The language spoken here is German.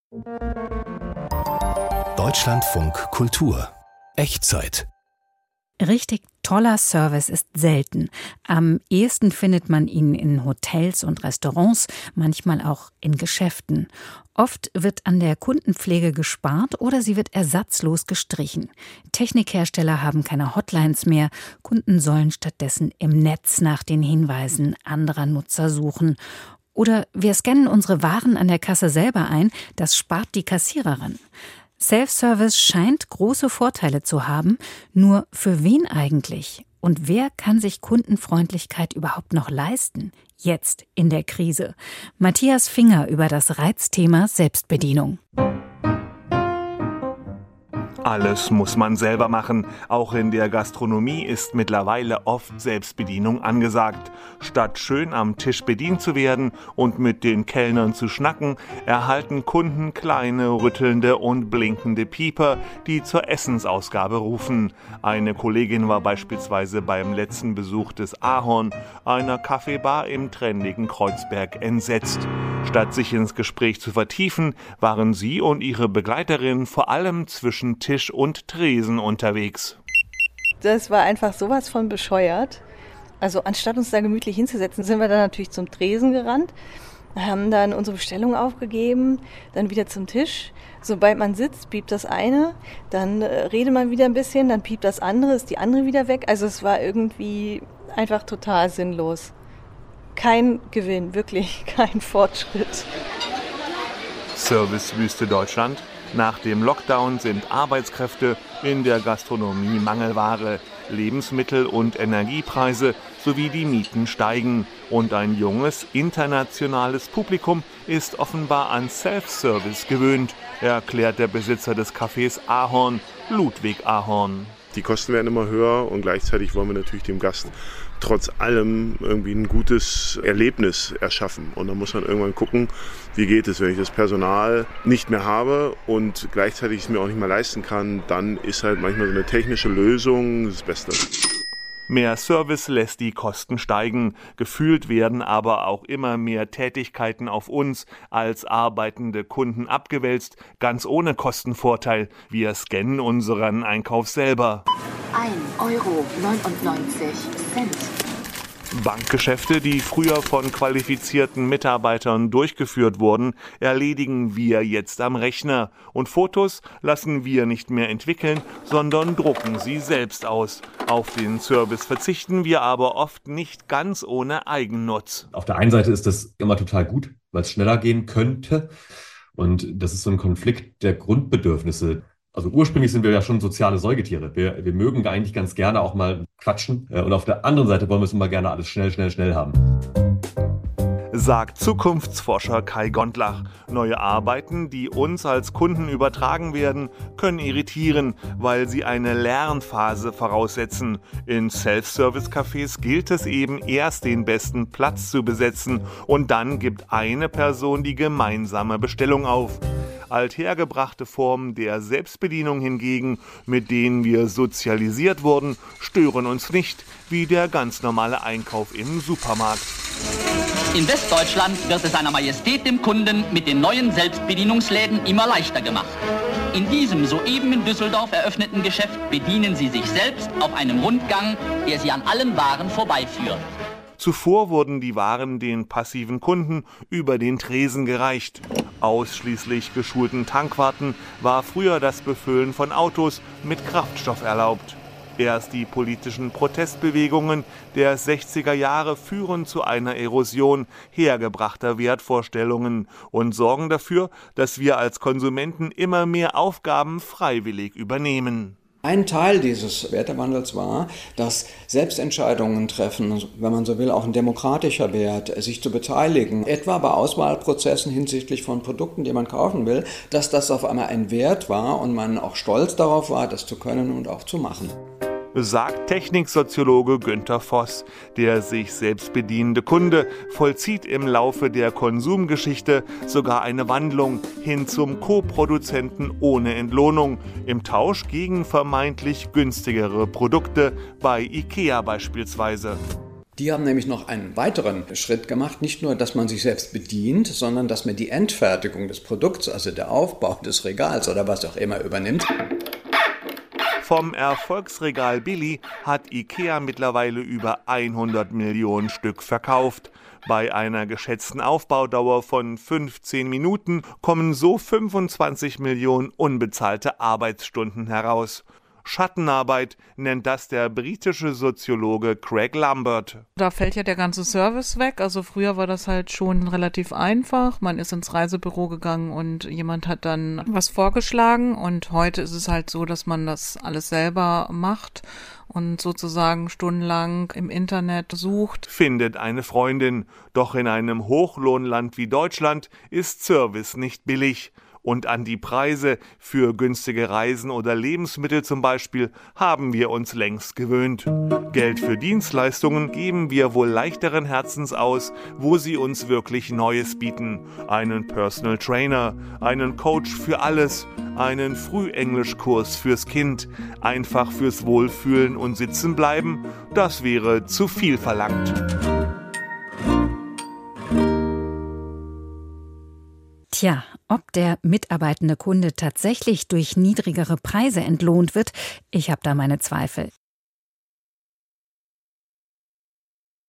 Deutschlandfunk Kultur. Echtzeit. Richtig toller Service ist selten. Am ehesten findet man ihn in Hotels und Restaurants, manchmal auch in Geschäften. Oft wird an der Kundenpflege gespart oder sie wird ersatzlos gestrichen. Technikhersteller haben keine Hotlines mehr. Kunden sollen stattdessen im Netz nach den Hinweisen anderer Nutzer suchen. Oder wir scannen unsere Waren an der Kasse selber ein. Das spart die Kassiererin. Self-Service scheint große Vorteile zu haben. Nur für wen eigentlich? Und wer kann sich Kundenfreundlichkeit überhaupt noch leisten? Jetzt in der Krise. Matthias Finger über das Reizthema Selbstbedienung. Alles muss man selber machen. Auch in der Gastronomie ist mittlerweile oft Selbstbedienung angesagt. Statt schön am Tisch bedient zu werden und mit den Kellnern zu schnacken, erhalten Kunden kleine, rüttelnde und blinkende Pieper, die zur Essensausgabe rufen. Eine Kollegin war beispielsweise beim letzten Besuch des Ahorn, einer Kaffeebar im trendigen Kreuzberg, entsetzt. Statt sich ins Gespräch zu vertiefen, waren sie und ihre Begleiterin vor allem zwischen Tisch und Tresen unterwegs. Das war einfach sowas von bescheuert. Also anstatt uns da gemütlich hinzusetzen, sind wir dann natürlich zum Tresen gerannt, haben dann unsere Bestellung aufgegeben, dann wieder zum Tisch. Sobald man sitzt, piept das eine, dann redet man wieder ein bisschen, dann piept das andere, ist die andere wieder weg. Also es war irgendwie einfach total sinnlos. Kein Gewinn, wirklich kein Fortschritt. Servicewüste Deutschland. Nach dem Lockdown sind Arbeitskräfte in der Gastronomie Mangelware. Lebensmittel- und Energiepreise sowie die Mieten steigen. Und ein junges, internationales Publikum ist offenbar an Self-Service gewöhnt, erklärt der Besitzer des Cafés Ahorn, Ludwig Ahorn. Die Kosten werden immer höher und gleichzeitig wollen wir natürlich dem Gast trotz allem irgendwie ein gutes Erlebnis erschaffen. Und dann muss man irgendwann gucken, wie geht es, wenn ich das Personal nicht mehr habe und gleichzeitig es mir auch nicht mehr leisten kann, dann ist halt manchmal so eine technische Lösung das Beste. Mehr Service lässt die Kosten steigen. Gefühlt werden aber auch immer mehr Tätigkeiten auf uns als arbeitende Kunden abgewälzt, ganz ohne Kostenvorteil. Wir scannen unseren Einkauf selber. 1,99 €. Bankgeschäfte, die früher von qualifizierten Mitarbeitern durchgeführt wurden, erledigen wir jetzt am Rechner. Und Fotos lassen wir nicht mehr entwickeln, sondern drucken sie selbst aus. Auf den Service verzichten wir aber oft nicht ganz ohne Eigennutz. Auf der einen Seite ist das immer total gut, weil es schneller gehen könnte. Und das ist so ein Konflikt der Grundbedürfnisse. Also ursprünglich sind wir ja schon soziale Säugetiere. Wir mögen eigentlich ganz gerne auch mal quatschen. Und auf der anderen Seite wollen wir es immer gerne alles schnell haben. Sagt Zukunftsforscher Kai Gondlach. Neue Arbeiten, die uns als Kunden übertragen werden, können irritieren, weil sie eine Lernphase voraussetzen. In Self-Service-Cafés gilt es eben erst, den besten Platz zu besetzen und dann gibt eine Person die gemeinsame Bestellung auf. Althergebrachte Formen der Selbstbedienung hingegen, mit denen wir sozialisiert wurden, stören uns nicht, wie der ganz normale Einkauf im Supermarkt. In Westdeutschland wird es seiner Majestät dem Kunden mit den neuen Selbstbedienungsläden immer leichter gemacht. In diesem soeben in Düsseldorf eröffneten Geschäft bedienen Sie sich selbst auf einem Rundgang, der Sie an allen Waren vorbeiführt. Zuvor wurden die Waren den passiven Kunden über den Tresen gereicht. Ausschließlich geschulten Tankwarten war früher das Befüllen von Autos mit Kraftstoff erlaubt. Erst die politischen Protestbewegungen der 60er Jahre führen zu einer Erosion hergebrachter Wertvorstellungen und sorgen dafür, dass wir als Konsumenten immer mehr Aufgaben freiwillig übernehmen. Ein Teil dieses Wertewandels war, dass Selbstentscheidungen treffen, wenn man so will, auch ein demokratischer Wert, sich zu beteiligen, etwa bei Auswahlprozessen hinsichtlich von Produkten, die man kaufen will, dass das auf einmal ein Wert war und man auch stolz darauf war, das zu können und auch zu machen. Sagt Techniksoziologe Günter Voss. Der sich selbstbedienende Kunde vollzieht im Laufe der Konsumgeschichte sogar eine Wandlung hin zum Co-Produzenten ohne Entlohnung, im Tausch gegen vermeintlich günstigere Produkte bei IKEA beispielsweise. Die haben nämlich noch einen weiteren Schritt gemacht. Nicht nur, dass man sich selbst bedient, sondern dass man die Endfertigung des Produkts, also der Aufbau des Regals oder was auch immer übernimmt. Vom Erfolgsregal Billy hat IKEA mittlerweile über 100 Millionen Stück verkauft. Bei einer geschätzten Aufbaudauer von 15 Minuten kommen so 25 Millionen unbezahlte Arbeitsstunden heraus. Schattenarbeit nennt das der britische Soziologe Craig Lambert. Da fällt ja der ganze Service weg. Also früher war das halt schon relativ einfach. Man ist ins Reisebüro gegangen und jemand hat dann was vorgeschlagen. Und heute ist es halt so, dass man das alles selber macht und sozusagen stundenlang im Internet sucht. Findet eine Freundin. Doch in einem Hochlohnland wie Deutschland ist Service nicht billig. Und an die Preise für günstige Reisen oder Lebensmittel zum Beispiel haben wir uns längst gewöhnt. Geld für Dienstleistungen geben wir wohl leichteren Herzens aus, wo sie uns wirklich Neues bieten. Einen Personal Trainer, einen Coach für alles, einen Frühenglischkurs fürs Kind, einfach fürs Wohlfühlen und Sitzen bleiben, das wäre zu viel verlangt. Tja, ob der mitarbeitende Kunde tatsächlich durch niedrigere Preise entlohnt wird, ich habe da meine Zweifel.